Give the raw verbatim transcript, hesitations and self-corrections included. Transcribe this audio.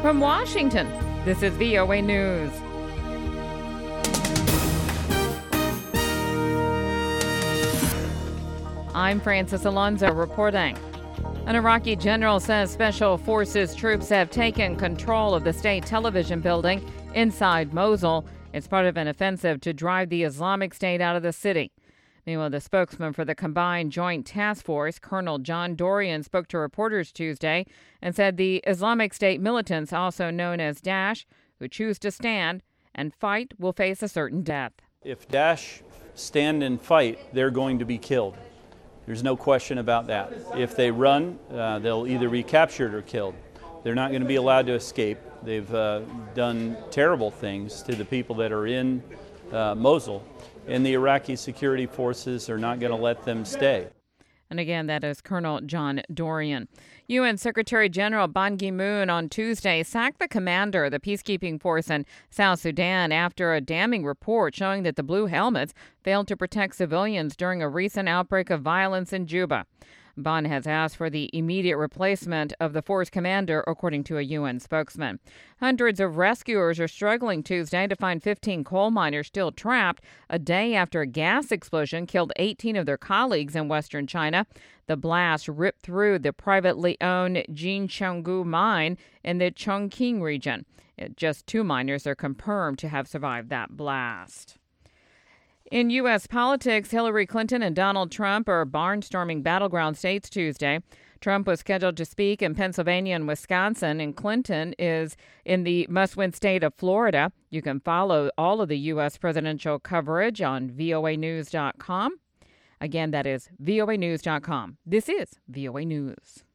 From Washington, this is V O A News. I'm Francis Alonso reporting. An Iraqi general says special forces troops have taken control of the state television building inside Mosul. It's part of an offensive to drive the Islamic State out of the city. Meanwhile, the spokesman for the Combined Joint Task Force, Colonel John Dorrian, spoke to reporters Tuesday and said the Islamic State militants, also known as Daesh, who choose to stand and fight, will face a certain death. If Daesh stand and fight, they're going to be killed. There's no question about that. If they run, uh, they'll either be captured or killed. They're not going to be allowed to escape. They've uh, done terrible things to the people that are in uh, Mosul, and the Iraqi security forces are not going to let them stay. And again, that is Colonel John Dorrian. U N Secretary General Ban Ki-moon on Tuesday sacked the commander of the peacekeeping force in South Sudan after a damning report showing that the Blue Helmets failed to protect civilians during a recent outbreak of violence in Juba. Ban has asked for the immediate replacement of the force commander, according to a U N spokesman. Hundreds of rescuers are struggling Tuesday to find fifteen coal miners still trapped a day after a gas explosion killed eighteen of their colleagues in western China. The blast ripped through the privately owned Jinchenggu mine in the Chongqing region. Just two miners are confirmed to have survived that blast. In U S politics, Hillary Clinton and Donald Trump are barnstorming battleground states Tuesday. Trump was scheduled to speak in Pennsylvania and Wisconsin, and Clinton is in the must-win state of Florida. You can follow all of the U S presidential coverage on V O A news dot com. Again, that is V O A news dot com. This is V O A News.